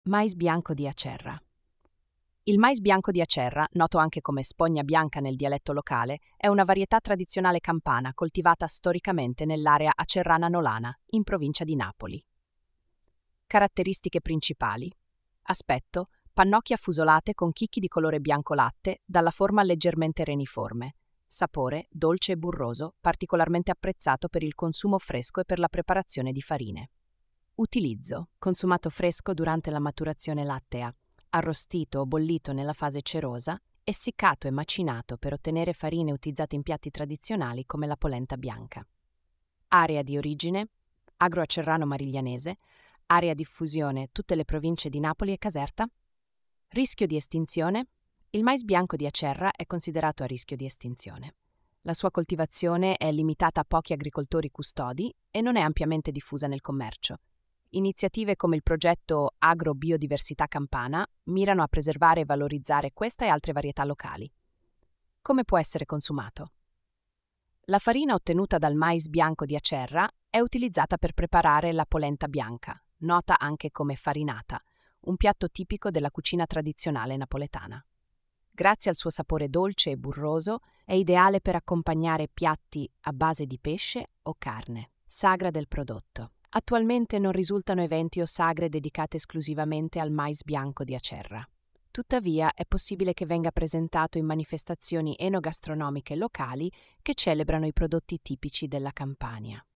Mais bianco di Acerra. Il mais bianco di Acerra, noto anche come spogna bianca nel dialetto locale, è una varietà tradizionale campana coltivata storicamente nell'area acerrana-nolana, in provincia di Napoli. Caratteristiche principali. Aspetto: pannocchie affusolate con chicchi di colore bianco latte, dalla forma leggermente reniforme. Sapore: dolce e burroso, particolarmente apprezzato per il consumo fresco e per la preparazione di farine. Utilizzo: consumato fresco durante la maturazione lattea, arrostito o bollito nella fase cerosa, essiccato e macinato per ottenere farine utilizzate in piatti tradizionali come la polenta bianca. Area di origine: agro-acerrano-mariglianese. Area diffusione: tutte le province di Napoli e Caserta. Rischio di estinzione: il mais bianco di Acerra è considerato a rischio di estinzione. La sua coltivazione è limitata a pochi agricoltori custodi e non è ampiamente diffusa nel commercio. Iniziative come il progetto Agrobiodiversità Campana mirano a preservare e valorizzare questa e altre varietà locali. Come può essere consumato? La farina ottenuta dal mais bianco di Acerra è utilizzata per preparare la polenta bianca, nota anche come farinata, un piatto tipico della cucina tradizionale napoletana. Grazie al suo sapore dolce e burroso, è ideale per accompagnare piatti a base di pesce o carne. Sagra del prodotto. Attualmente non risultano eventi o sagre dedicate esclusivamente al mais bianco di Acerra. Tuttavia, è possibile che venga presentato in manifestazioni enogastronomiche locali che celebrano i prodotti tipici della Campania.